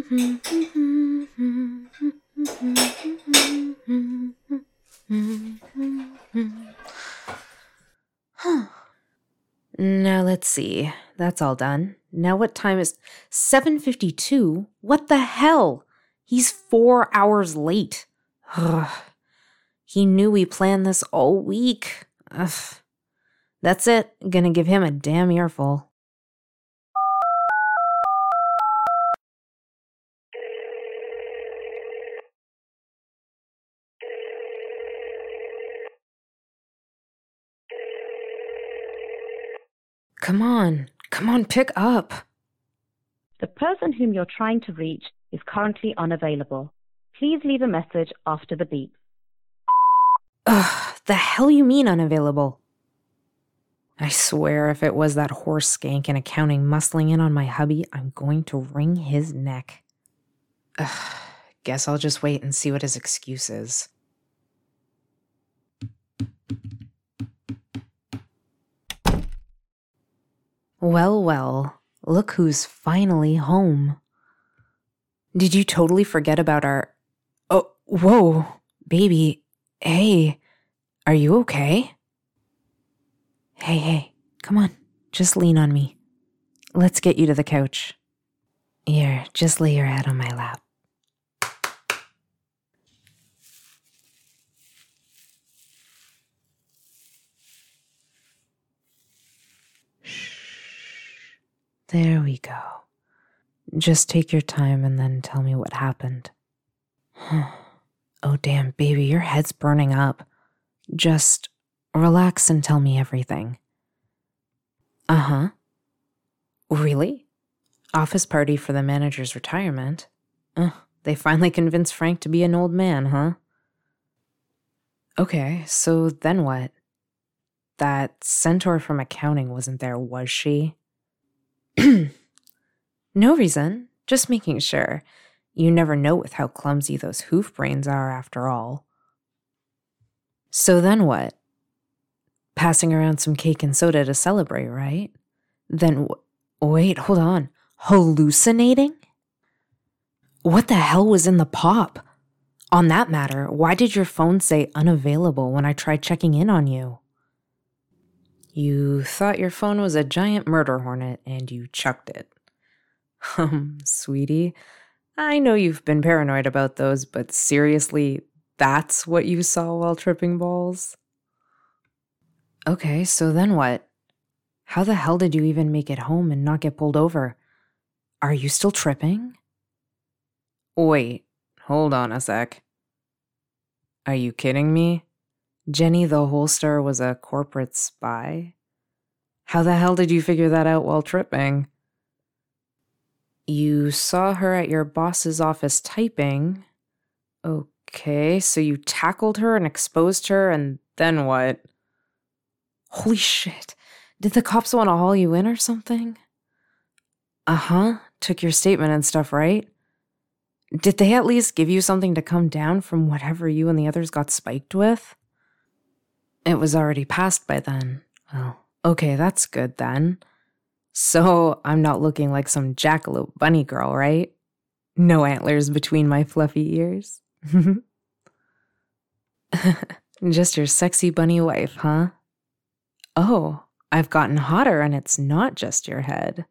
Now let's see. That's all done. Now what time is 7:52? What the hell? He's 4 hours late. Ugh. He knew we planned this all week. Ugh. That's it. Gonna give him a damn earful. Come on, pick up. The person whom you're trying to reach is currently unavailable. Please leave a message after the beep. Ugh, the hell you mean unavailable? I swear if it was that horse skank in accounting muscling in on my hubby, I'm going to wring his neck. Ugh, guess I'll just wait and see what his excuse is. Well, look who's finally home. Did you totally forget about our... Oh, whoa, baby. Hey, are you okay? Hey, come on, just lean on me. Let's get you to the couch. Here, just lay your head on my lap. There we go. Just take your time and then tell me what happened. Oh, damn, baby, your head's burning up. Just relax and tell me everything. Uh-huh. Really? Office party for the manager's retirement? They finally convinced Frank to be an old man, huh? Okay, so then what? That centaur from accounting wasn't there, was she? No reason, just making sure. You never know with how clumsy those hoof brains are after all. So then what? Passing around some cake and soda to celebrate, right? Then wait, hold on. Hallucinating? What the hell was in the pop? On that matter, why did your phone say unavailable when I tried checking in on you? You thought your phone was a giant murder hornet and you chucked it. Sweetie, I know you've been paranoid about those, but seriously, that's what you saw while tripping balls? Okay, so then what? How the hell did you even make it home and not get pulled over? Are you still tripping? Wait, hold on a sec. Are you kidding me? Jenny the Holster was a corporate spy? How the hell did you figure that out while tripping? You saw her at your boss's office typing. Okay, so you tackled her and exposed her, and then what? Holy shit. Did the cops want to haul you in or something? Uh-huh. Took your statement and stuff, right? Did they at least give you something to come down from whatever you and the others got spiked with? It was already past by then. Well, okay, that's good then. So I'm not looking like some jackalope bunny girl, right? No antlers between my fluffy ears. Just your sexy bunny wife, huh? Oh, I've gotten hotter and it's not just your head.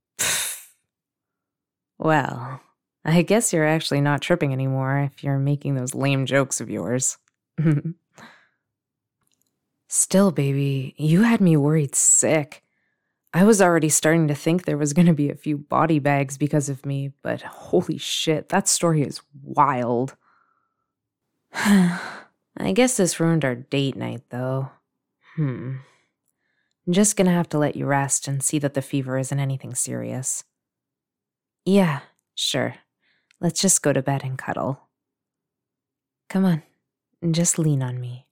Well, I guess you're actually not tripping anymore if you're making those lame jokes of yours. Still, baby, you had me worried sick. I was already starting to think there was going to be a few body bags because of me, but holy shit, that story is wild. I guess this ruined our date night, though. I'm just gonna have to let you rest and see that the fever isn't anything serious. Yeah, sure. Let's just go to bed and cuddle. Come on, just lean on me.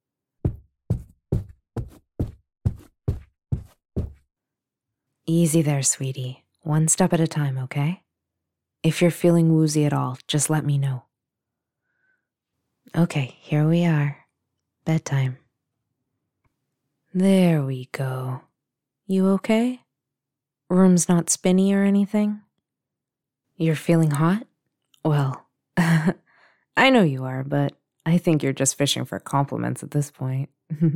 Easy there, sweetie. One step at a time, okay? If you're feeling woozy at all, just let me know. Okay, here we are. Bedtime. There we go. You okay? Room's not spinny or anything? You're feeling hot? Well, I know you are, but I think you're just fishing for compliments at this point.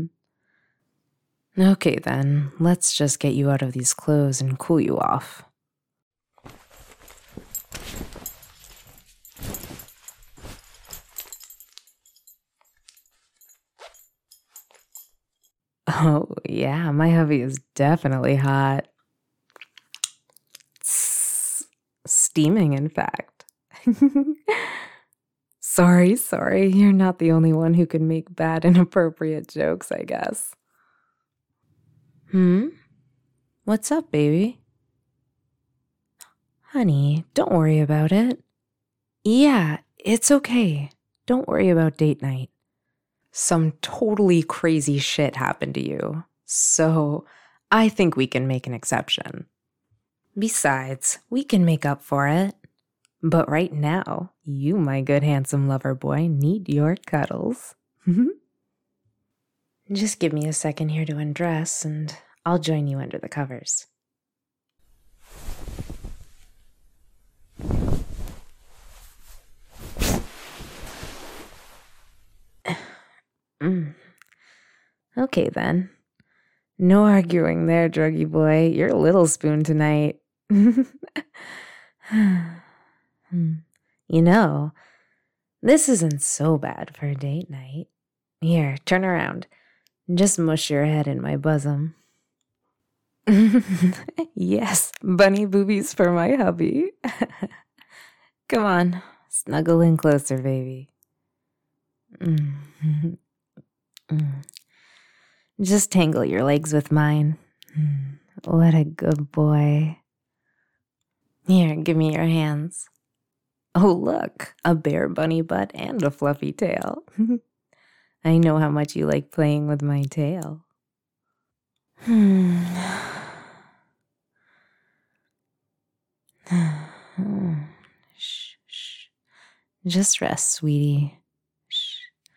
Okay then, let's just get you out of these clothes and cool you off. Oh, yeah, my hubby is definitely hot. Steaming, in fact. Sorry, you're not the only one who can make bad, inappropriate jokes, I guess. What's up, baby? Honey, don't worry about it. Yeah, it's okay. Don't worry about date night. Some totally crazy shit happened to you, so I think we can make an exception. Besides, we can make up for it. But right now, you, my good handsome lover boy, need your cuddles. Just give me a second here to undress, and I'll join you under the covers. Okay then. No arguing there, druggy boy. You're a little spoon tonight. You know, this isn't so bad for a date night. Here, turn around. Just mush your head in my bosom. Yes, bunny boobies for my hubby. Come on, snuggle in closer, baby. Just tangle your legs with mine. What a good boy. Here, give me your hands. Oh, look, a bare bunny butt and a fluffy tail. I know how much you like playing with my tail. Shh, shh. Just rest, sweetie. Shh.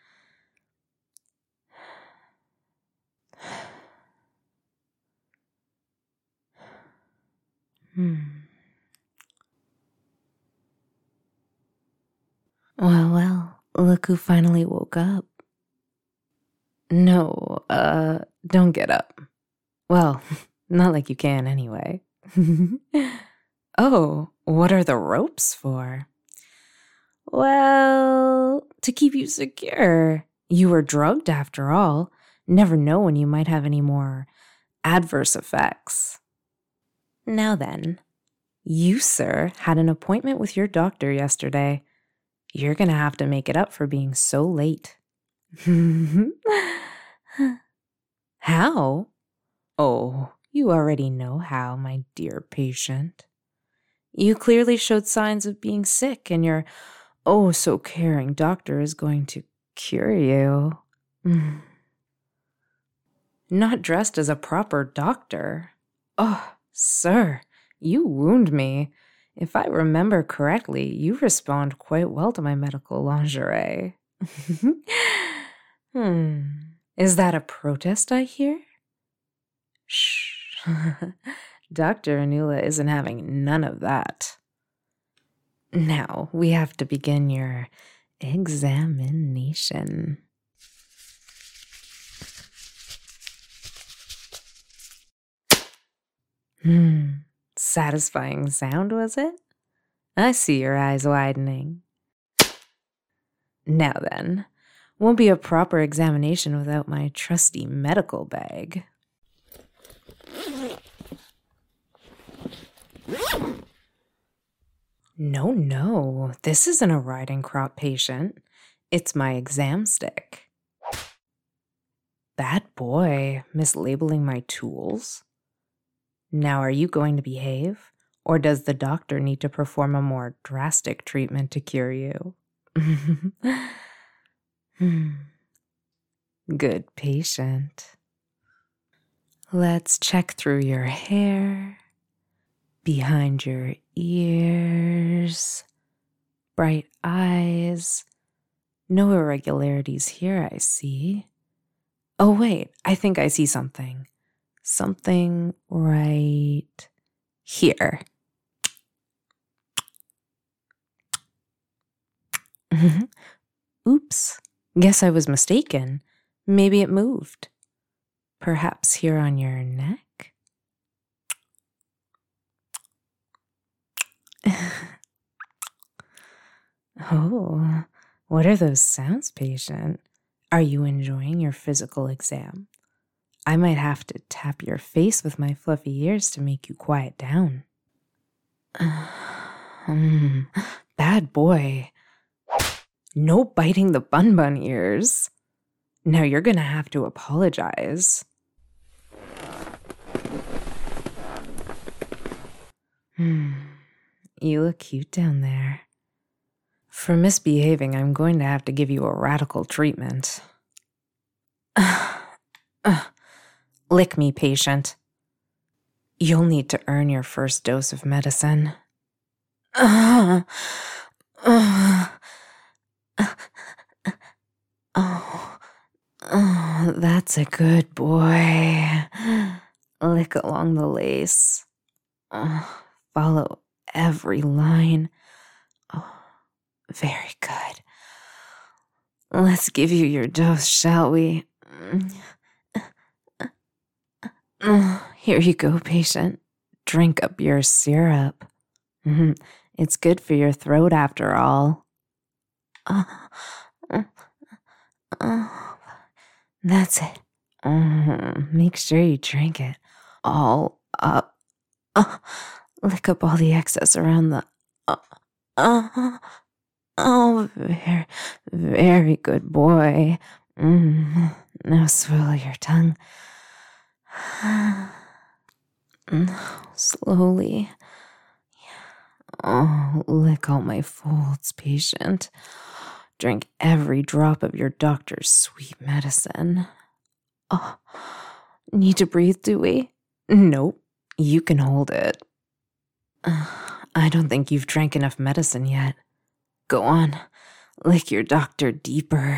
Well, look who finally woke up. No, don't get up. Well, not like you can anyway. Oh, what are the ropes for? Well, to keep you secure. You were drugged after all. Never know when you might have any more adverse effects. Now then, you, sir, had an appointment with your doctor yesterday. You're gonna have to make it up for being so late. How? Oh, you already know how, my dear patient. You clearly showed signs of being sick, and your oh so caring doctor is going to cure you. Not dressed as a proper doctor. Oh, sir, you wound me. If I remember correctly, you respond quite well to my medical lingerie. Is that a protest I hear? Shh. Dr. Anula isn't having none of that. Now, we have to begin your examination. Satisfying sound, was it? I see your eyes widening. Now then, won't be a proper examination without my trusty medical bag. No, this isn't a riding crop patient. It's my exam stick. Bad boy, mislabeling my tools. Now, are you going to behave? Or does the doctor need to perform a more drastic treatment to cure you? Good patient. Let's check through your hair, behind your ears, bright eyes. No irregularities here, I see. Oh, wait, I think I see something. Something right here. Oops, guess I was mistaken. Maybe it moved. Perhaps here on your neck? Oh, what are those sounds, patient? Are you enjoying your physical exam? I might have to tap your face with my fluffy ears to make you quiet down. Bad boy. No biting the bun ears. Now you're gonna have to apologize. You look cute down there. For misbehaving, I'm going to have to give you a radical treatment. Lick me, patient. You'll need to earn your first dose of medicine. Oh, that's a good boy. Lick along the lace. Follow every line. Oh, very good. Let's give you your dose, shall we? Here you go, patient. Drink up your syrup. It's good for your throat after all. That's it. Make sure you drink it all up. Lick up all the excess around the... very, very good boy. Now swallow your tongue. Slowly. Lick all my folds, patient. Drink every drop of your doctor's sweet medicine. Need to breathe, do we? Nope. You can hold it. I don't think you've drank enough medicine yet. Go on. Lick your doctor deeper.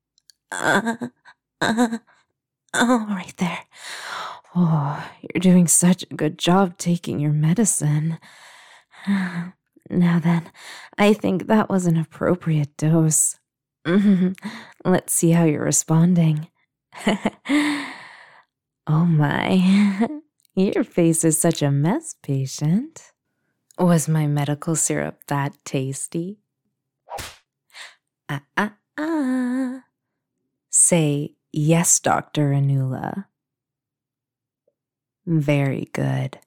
Right there. Oh, you're doing such a good job taking your medicine. Now then, I think that was an appropriate dose. Let's see how you're responding. Oh my, your face is such a mess, patient. Was my medical syrup that tasty? Say, yes, Dr. Anula. Very good.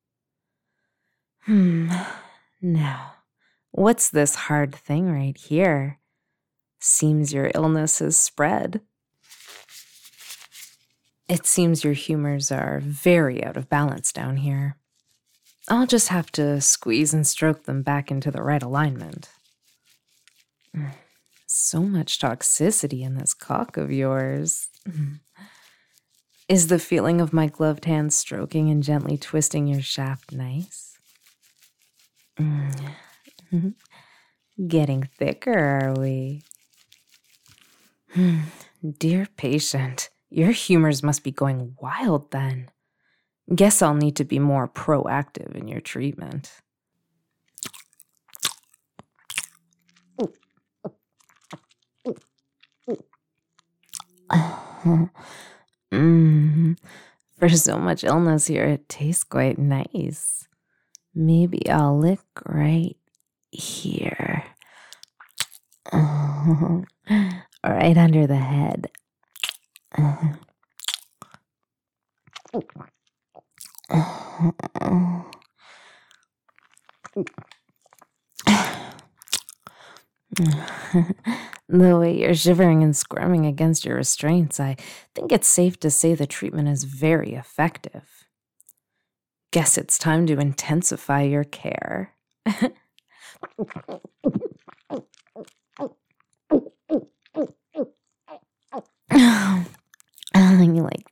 Now, what's this hard thing right here? Seems your illness has spread. It seems your humors are very out of balance down here. I'll just have to squeeze and stroke them back into the right alignment. So much toxicity in this cock of yours. Is the feeling of my gloved hand stroking and gently twisting your shaft nice? Getting thicker, are we? Dear patient, your humors must be going wild then. Guess I'll need to be more proactive in your treatment. For so much illness here, it tastes quite nice. Maybe I'll lick right here. Right under the head. The way you're shivering and squirming against your restraints, I think it's safe to say the treatment is very effective. Guess it's time to intensify your care. You like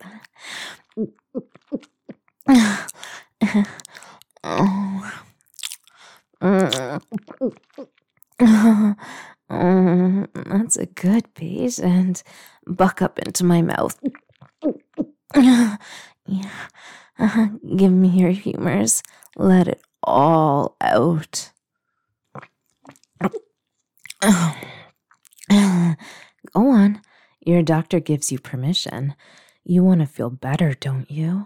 that? That's a good patient. Buck up into my mouth. Give me your humors. Let it all out. Go on. Your doctor gives you permission. You want to feel better, don't you?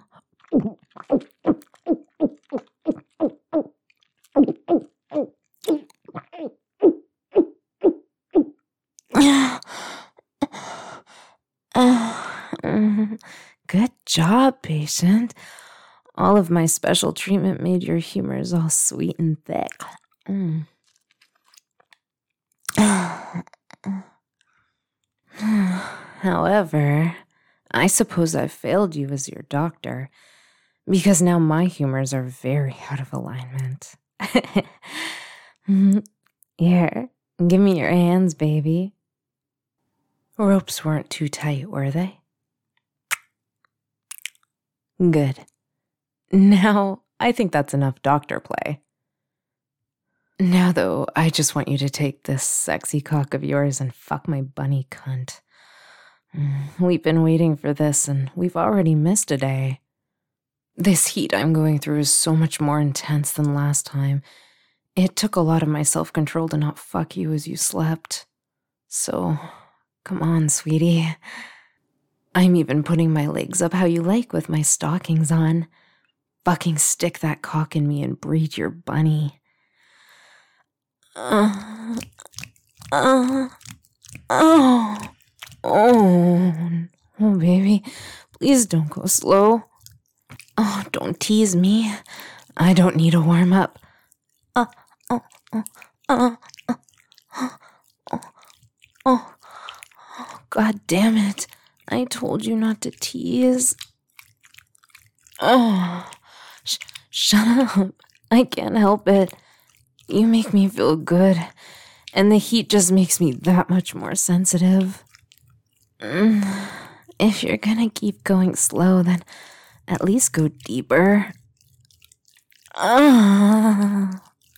Good job, patient. All of my special treatment made your humors all sweet and thick. However, I suppose I've failed you as your doctor, because now my humors are very out of alignment. Here, give me your hands, baby. Ropes weren't too tight, were they? Good. Now, I think that's enough doctor play. Now, though, I just want you to take this sexy cock of yours and fuck my bunny cunt. We've been waiting for this, and we've already missed a day. This heat I'm going through is so much more intense than last time. It took a lot of my self-control to not fuck you as you slept. So, come on, sweetie. I'm even putting my legs up how you like with my stockings on. Fucking stick that cock in me and breed your bunny. Oh, baby, please don't go slow. Oh, don't tease me. I don't need a warm-up. God damn it. I told you not to tease. Oh, shut up. I can't help it. You make me feel good, and the heat just makes me that much more sensitive. If you're gonna keep going slow, then at least go deeper. Oh,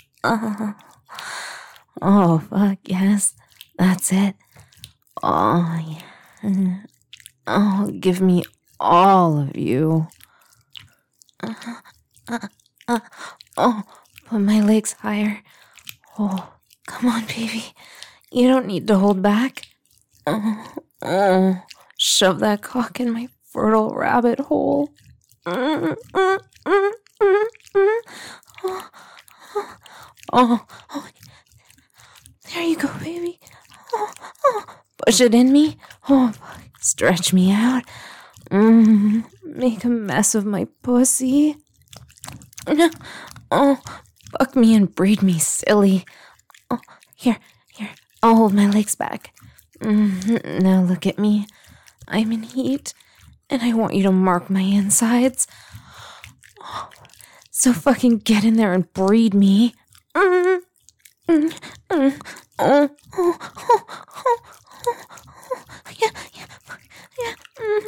fuck, yes. That's it. Oh, yeah. Oh, give me all of you. Oh, put my legs higher. Oh, come on, baby. You don't need to hold back. Oh, shove that cock in my fertile rabbit hole. Oh, there you go, baby. Push it in me. Oh, stretch me out. Make a mess of my pussy. Oh, fuck me and breed me, silly. Oh, here. I'll hold my legs back. Now look at me. I'm in heat, and I want you to mark my insides. So fucking get in there and breed me. Yeah.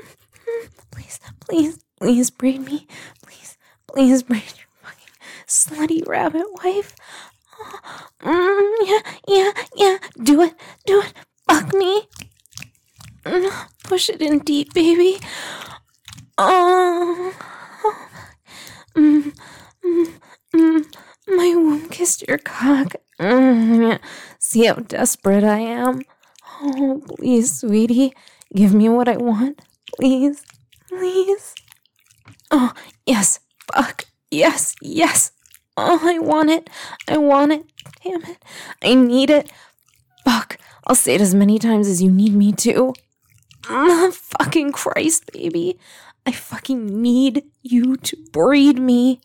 Please breed me. Please breed your fucking slutty rabbit wife. Yeah. Do it. Fuck me. Push it in deep, baby. My womb kissed your cock. See how desperate I am? Oh, please, sweetie. Give me what I want. Please. Oh, yes. Fuck. Yes. Oh, I want it. Damn it. I need it. Fuck. I'll say it as many times as you need me to. Fucking Christ, baby. I fucking need you to breed me.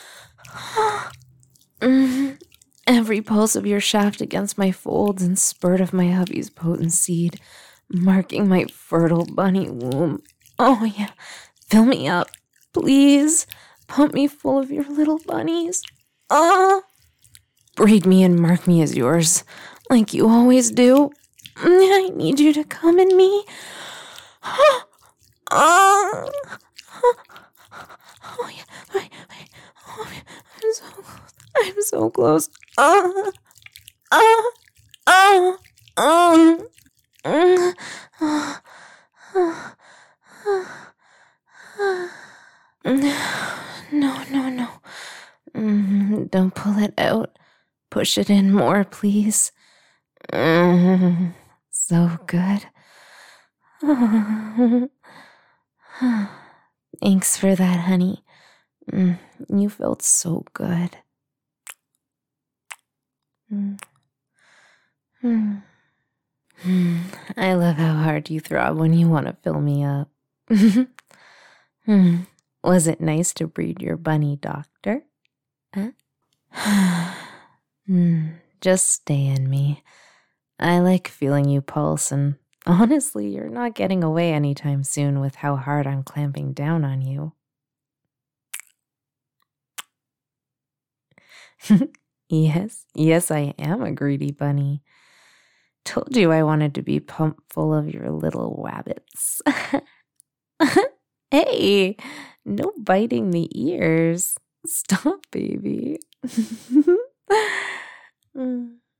Every pulse of your shaft against my folds and spurt of my hubby's potent seed, marking my fertile bunny womb. Oh, yeah. Fill me up, please. Pump me full of your little bunnies. Breed me and mark me as yours, like you always do. I need you to come in me. Oh, yeah. Wait. I'm so close. No. Don't pull it out. Push it in more, please. so good. Thanks for that, honey. You felt so good. I love how hard you throb when you want to fill me up. Was it nice to breed your bunny, doctor? Huh? Just stay in me. I like feeling you pulse, and honestly, you're not getting away anytime soon with how hard I'm clamping down on you. Yes, I am a greedy bunny. Told you I wanted to be pumped full of your little wabbits. Hey, no biting the ears. Stop, baby.